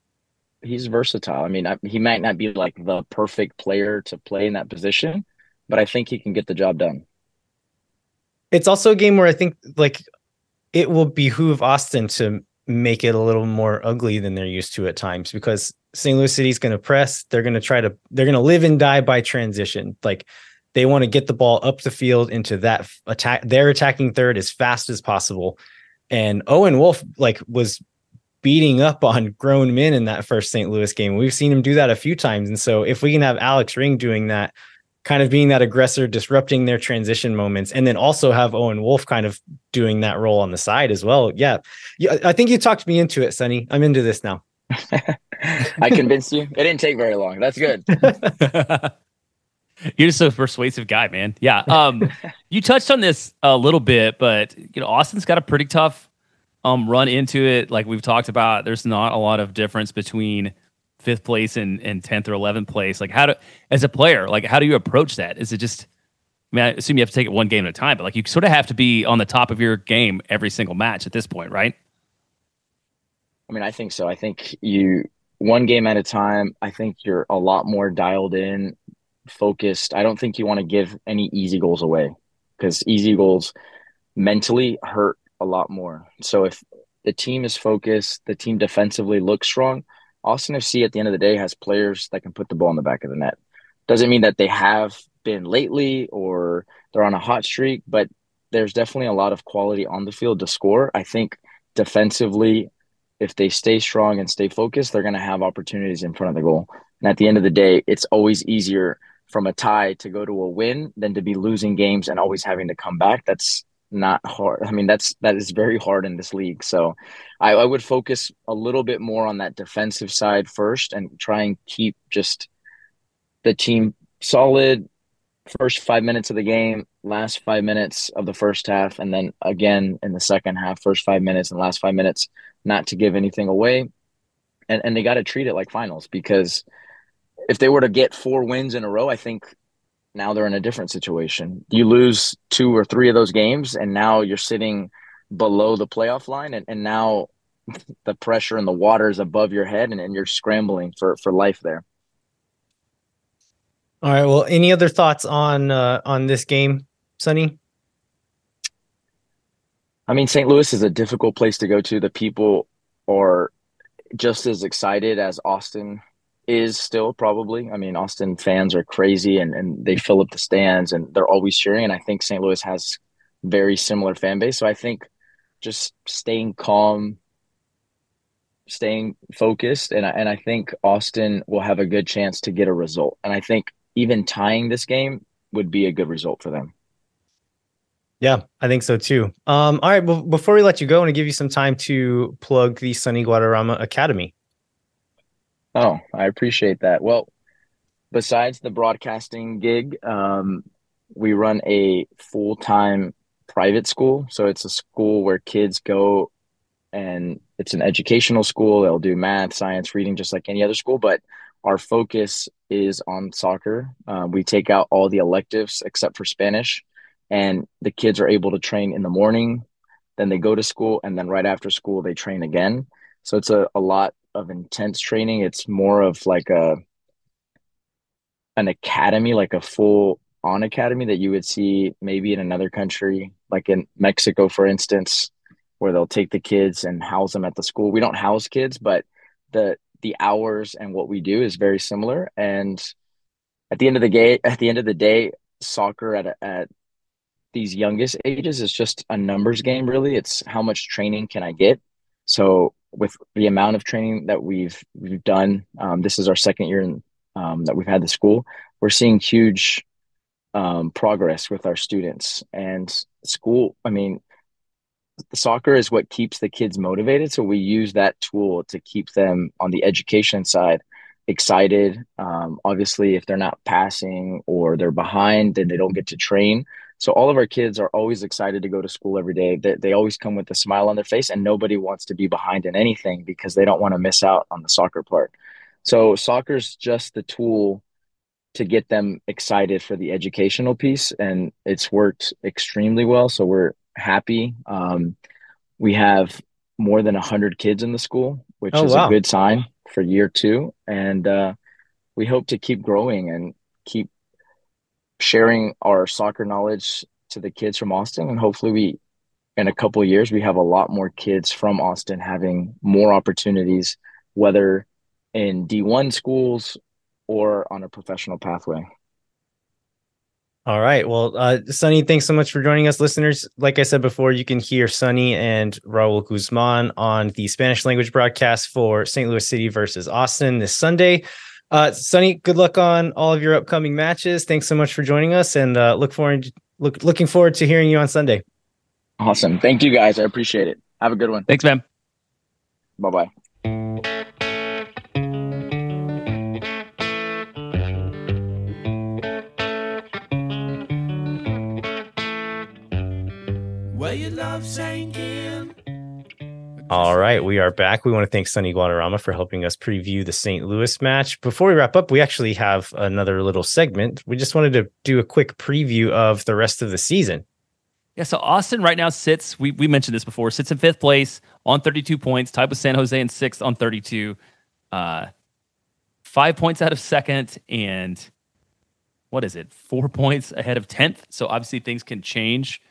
he's versatile. I mean, he might not be like the perfect player to play in that position, but I think he can get the job done. It's also a game where I think like it will behoove Austin to make it a little more ugly than they're used to at times, because St. Louis City's going to press. They're going to live and die by transition. Like they want to get the ball up the field into that attack, their attacking third as fast as possible. And Owen Wolf like was beating up on grown men in that first St. Louis game. We've seen him do that a few times. And so if we can have Alex Ring doing that, kind of being that aggressor, disrupting their transition moments, and then also have Owen Wolf kind of doing that role on the side as well. Yeah. I think you talked me into it, Sonny. I'm into this now. I convinced you. It didn't take very long. That's good. You're just a persuasive guy, man. Yeah. You touched on this a little bit, but Austin's got a pretty tough run into it. Like we've talked about, there's not a lot of difference between 5th place and 10th or 11th place. Like as a player, like how do you approach that? Is it just, I mean, I assume you have to take it one game at a time, but like you sort of have to be on the top of your game every single match at this point, right? I mean, I think so. I think one game at a time, I think you're a lot more dialed in, focused. I don't think you want to give any easy goals away, because easy goals mentally hurt a lot more. So if the team is focused, the team defensively looks strong, Austin FC at the end of the day has players that can put the ball in the back of the net. Doesn't mean that they have been lately or they're on a hot streak, but there's definitely a lot of quality on the field to score. I think defensively, if they stay strong and stay focused, they're going to have opportunities in front of the goal. And at the end of the day, it's always easier from a tie to go to a win than to be losing games and always having to come back. That's not hard. I mean, that is very hard in this league. So I would focus a little bit more on that defensive side first and try and keep just the team solid first 5 minutes of the game, last 5 minutes of the first half, and then again in the second half, first 5 minutes and last 5 minutes, not to give anything away. And they got to treat it like finals, because if they were to get 4 wins in a row, I think now they're in a different situation. You lose 2 or 3 of those games, and now you're sitting below the playoff line, and now the pressure and the water is above your head, and you're scrambling for life there. All right. Well, any other thoughts on this game, Sonny? I mean, St. Louis is a difficult place to go to. The people are just as excited as Austin is still, probably. I mean, Austin fans are crazy and they fill up the stands and they're always cheering. And I think St. Louis has very similar fan base. So I think just staying calm, staying focused, and I think Austin will have a good chance to get a result. And I think even tying this game would be a good result for them. Yeah, I think so too. All right. Well, before we let you go, I want to give you some time to plug the Sonny Guadarrama Academy. Oh, I appreciate that. Well, besides the broadcasting gig, we run a full-time private school. So it's a school where kids go, and it's an educational school. They'll do math, science, reading, just like any other school. But our focus is on soccer. We take out all the electives except for Spanish, and the kids are able to train in the morning. Then they go to school, and then right after school, they train again. So it's a lot of intense training. It's more of like an academy, like a full on academy that you would see maybe in another country, like in Mexico, for instance, where they'll take the kids and house them at the school. We don't house kids, but the hours and what we do is very similar. And at the end of the day, soccer at these youngest ages is just a numbers game, really. It's how much training can I get? So with the amount of training that we've done, this is our second year that we've had the school. We're seeing huge progress with our students. And school, I mean, the soccer is what keeps the kids motivated. So we use that tool to keep them on the education side excited. Obviously, if they're not passing or they're behind, then they don't get to train. So all of our kids are always excited to go to school every day. They always come with a smile on their face, and nobody wants to be behind in anything because they don't want to miss out on the soccer part. So soccer's just the tool to get them excited for the educational piece, and it's worked extremely well. So we're happy. We have more than 100 kids in the school, which is a good sign for year 2. And we hope to keep growing and keep sharing our soccer knowledge to the kids from Austin, and hopefully in a couple of years, we have a lot more kids from Austin having more opportunities, whether in D1 schools or on a professional pathway. All right. Well, Sonny, thanks so much for joining us, listeners. Like I said before, you can hear Sonny and Raul Guzman on the Spanish language broadcast for St. Louis City versus Austin this Sunday. Sonny, good luck on all of your upcoming matches. Thanks so much for joining us, and looking forward to hearing you on Sunday. Awesome. Thank you, guys. I appreciate it. Have a good one. Thanks, man. Bye-bye. Where your love sank in. All right, we are back. We want to thank Sonny Guadarrama for helping us preview the St. Louis match. Before we wrap up, we actually have another little segment. We just wanted to do a quick preview of the rest of the season. Yeah, so Austin right now sits, we mentioned this before, sits in 5th place on 32 points, tied with San Jose in 6th on 32. 5 points out of 2nd, and 4 points ahead of 10th. So obviously things can change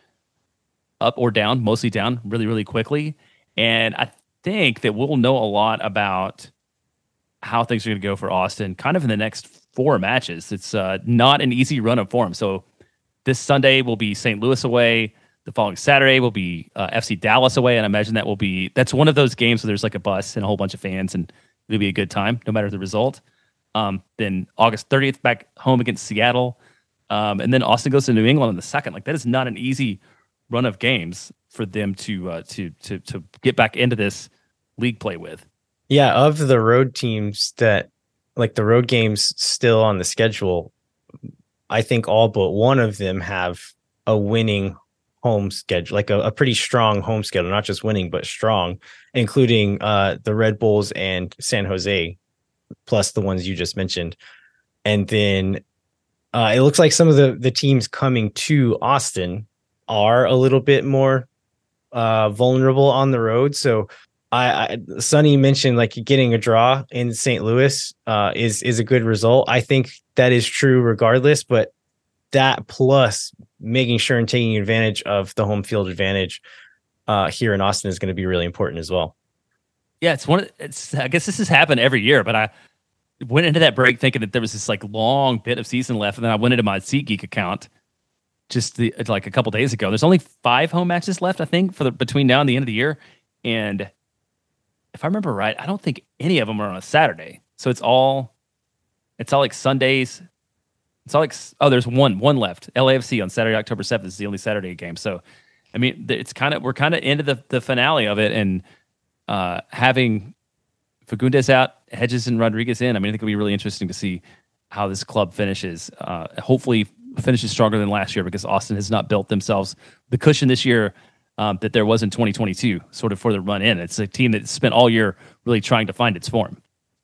up or down, mostly down really, really quickly. And I think that we'll know a lot about how things are going to go for Austin kind of in the next 4 matches. It's not an easy run of form. So this Sunday will be St. Louis away. The following Saturday will be FC Dallas away. And I imagine that's one of those games where there's like a bus and a whole bunch of fans, and it'll be a good time no matter the result. Then August 30th back home against Seattle. And then Austin goes to New England on the 2nd. Like, that is not an easy run of games for them to get back into this league play with. Yeah, of the road teams that, like, the road games still on the schedule, I think all but one of them have a winning home schedule, like a pretty strong home schedule, not just winning, but strong, including the Red Bulls and San Jose, plus the ones you just mentioned. And then it looks like some of the teams coming to Austin are a little bit more vulnerable on the road. So Sonny mentioned, like, getting a draw in St. Louis is a good result. I think that is true regardless, but that plus making sure and taking advantage of the home field advantage here in Austin is going to be really important as well. Yeah, I guess this has happened every year, but I went into that break thinking that there was this like long bit of season left, and then I went into my SeatGeek account like a couple days ago. There's only 5 home matches left, I think, between now and the end of the year. And if I remember right, I don't think any of them are on a Saturday. So it's all like Sundays. It's all like, there's one left. LAFC on Saturday, October 7th is the only Saturday game. So, I mean, we're kind of into the finale of it, and having Fagundes out, Hedges and Rodriguez in. I mean, I think it'll be really interesting to see how this club finishes. Hopefully finishes stronger than last year, because Austin has not built themselves the cushion this year that there was in 2022, sort of for the run in. It's a team that spent all year really trying to find its form.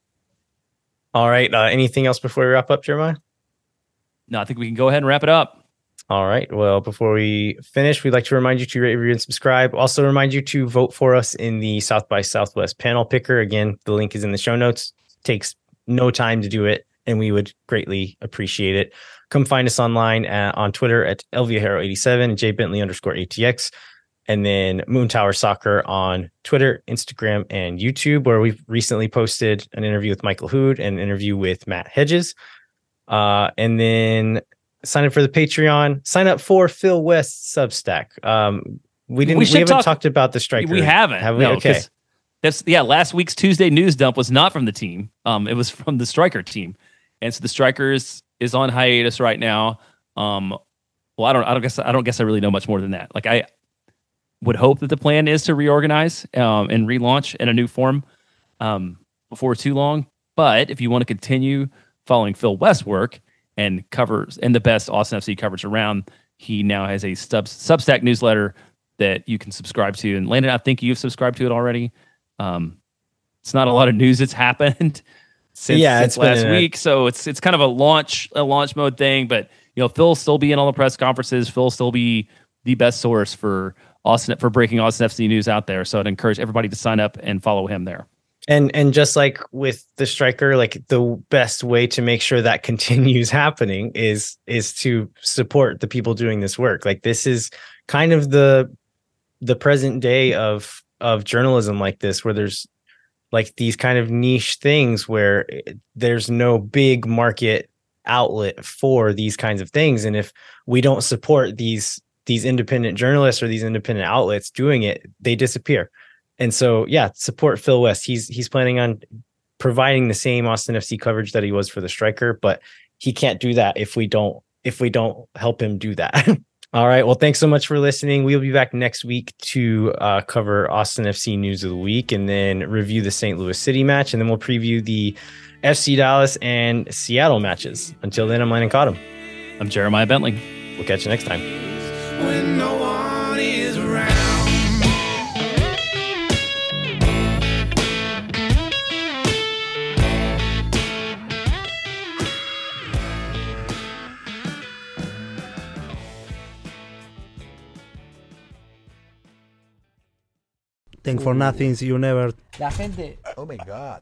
All right. Anything else before we wrap up, Jeremiah? No, I think we can go ahead and wrap it up. All right. Well, before we finish, we'd like to remind you to rate, review, and subscribe. Also remind you to vote for us in the South by Southwest panel picker. Again, the link is in the show notes. Takes no time to do it, and we would greatly appreciate it. Come find us online on Twitter at LViajero87, JBentley_ATX, and then Moon Tower Soccer on Twitter, Instagram, and YouTube, where we've recently posted an interview with Michael Hood and an interview with Matt Hedges. And then sign up for the Patreon. Sign up for Phil West's Substack. We haven't talked about the striker. We haven't. Have we? No, okay. Last week's Tuesday news dump was not from the team. It was from the striker team. And so the strikers is on hiatus right now. Well, I don't guess I really know much more than that. Like, I would hope that the plan is to reorganize and relaunch in a new form before too long. But if you want to continue following Phil West's work and the best Austin FC coverage around, he now has a Substack newsletter that you can subscribe to. And Landon, I think you've subscribed to it already. It's not a lot of news that's happened since last week, so it's kind of a launch mode thing. But Phil will still be in all the press conferences. Phil will still be the best source for breaking Austin FC news out there. So I'd encourage everybody to sign up and follow him there. And just like with the striker, like the best way to make sure that continues happening is to support the people doing this work. Like this is kind of the present day of journalism like this, where there's like these kind of niche things where there's no big market outlet for these kinds of things. And if we don't support these independent journalists or these independent outlets doing it, they disappear. And so, yeah, support Phil West. He's planning on providing the same Austin FC coverage that he was for the striker, but he can't do that if we don't help him do that. All right. Well, thanks so much for listening. We'll be back next week to cover Austin FC news of the week and then review the St. Louis City match. And then we'll preview the FC Dallas and Seattle matches. Until then, I'm Landon Cottam. I'm Jeremiah Bentley. We'll catch you next time. When no one is around. Think for nothing, you never. La gente Oh my God.